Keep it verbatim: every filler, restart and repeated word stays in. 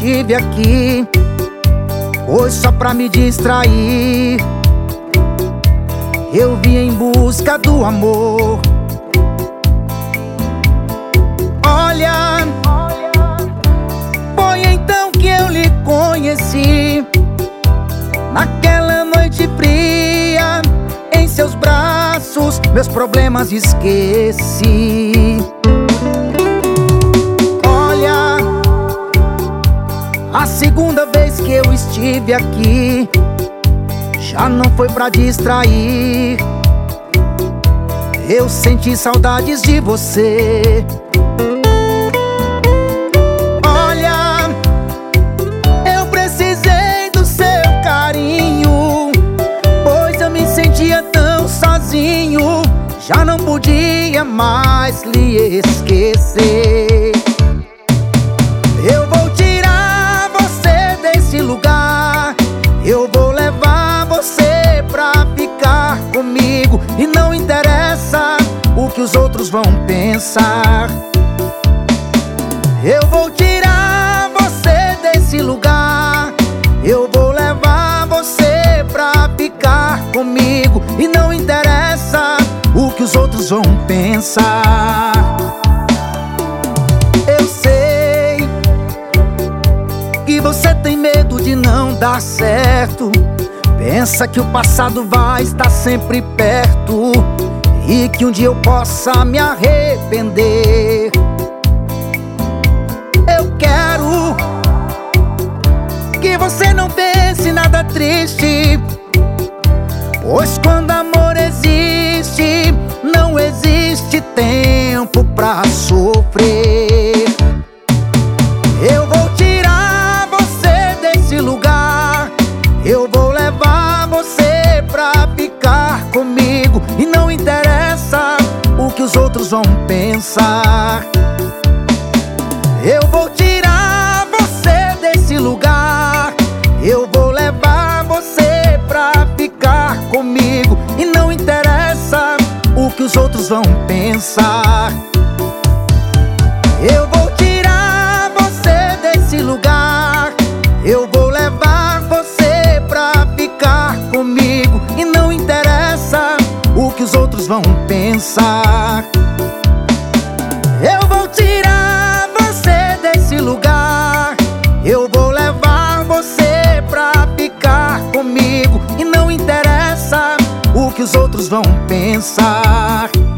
estive aqui foi só pra me distrair. Eu vim em busca do amor. Olha, foi então que eu lhe conheci. Naquela noite fria, em seus braços, meus problemas esqueci. Olha, a segunda vez que eu estive aqui já não foi pra distrair. Eu senti saudades de você. Olha, eu precisei do seu carinho, pois eu me sentia tão sozinho. Já não podia mais lhe esquecer. Eu vou tirar você desse lugar, eu vou levar você pra ficar comigo. E não interessa o que os outros vão pensar. Eu vou tirar você desse lugar, eu vou levar você pra ficar comigo. E não interessa o que os outros vão pensar. Eu sei que você tem medo de não dar certo, pensa que o passado vai estar sempre perto e que um dia eu possa me arrepender. Eu quero que você não pense nada triste, pois quando amor existe, não existe tempo pra sofrer. Eu vou tirar você desse lugar, eu vou levar você pra ficar comigo. E não interessa o que os outros vão pensar. Eu vou tirar você desse lugar, eu vou levar você pra ficar comigo. E não interessa o que os outros vão pensar. Eu vou tirar você desse lugar, eu vou levar você pra ficar comigo. E não interessa o que os outros vão pensar. Eu vou tirar você desse lugar, eu vou levar você pra ficar comigo. E não interessa o que os outros vão pensar.